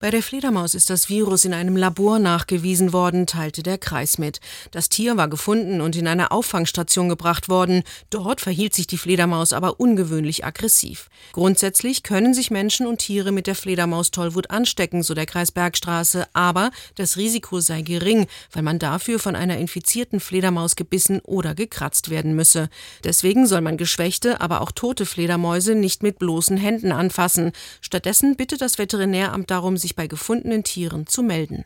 Bei der Fledermaus ist das Virus in einem Labor nachgewiesen worden, teilte der Kreis mit. Das Tier war gefunden und in eine Auffangstation gebracht worden. Dort verhielt sich die Fledermaus aber ungewöhnlich aggressiv. Grundsätzlich können sich Menschen und Tiere mit der Fledermaus-Tollwut anstecken, so der Kreis Bergstraße, aber das Risiko sei gering, weil man dafür von einer infizierten Fledermaus gebissen oder gekratzt werden müsse. Deswegen soll man geschwächte, aber auch tote Fledermäuse nicht mit bloßen Händen anfassen. Stattdessen bittet das Veterinäramt darum, sich bei gefundenen Tieren zu melden.